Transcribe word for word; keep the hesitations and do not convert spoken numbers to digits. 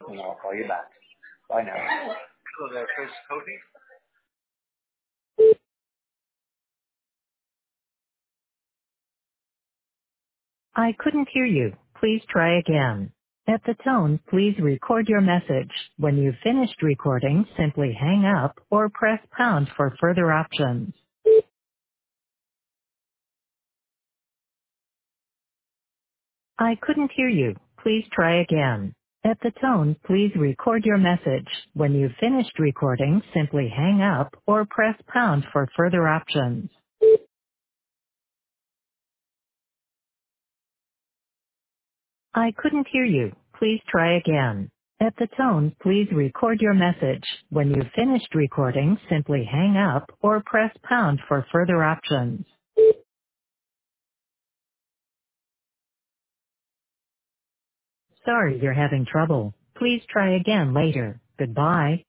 and I'll call you back. Bye now. Hello there, Chris Cody. I couldn't hear you. Please try again. At the tone, please record your message. When you've finished recording, simply hang up or press pound for further options. I couldn't hear you. Please try again. At the tone, please record your message. When you've finished recording, simply hang up or press pound for further options. I couldn't hear you. Please try again. At the tone, please record your message. When you've finished recording, simply hang up or press pound for further options. Sorry you're having trouble. Please try again later. Goodbye.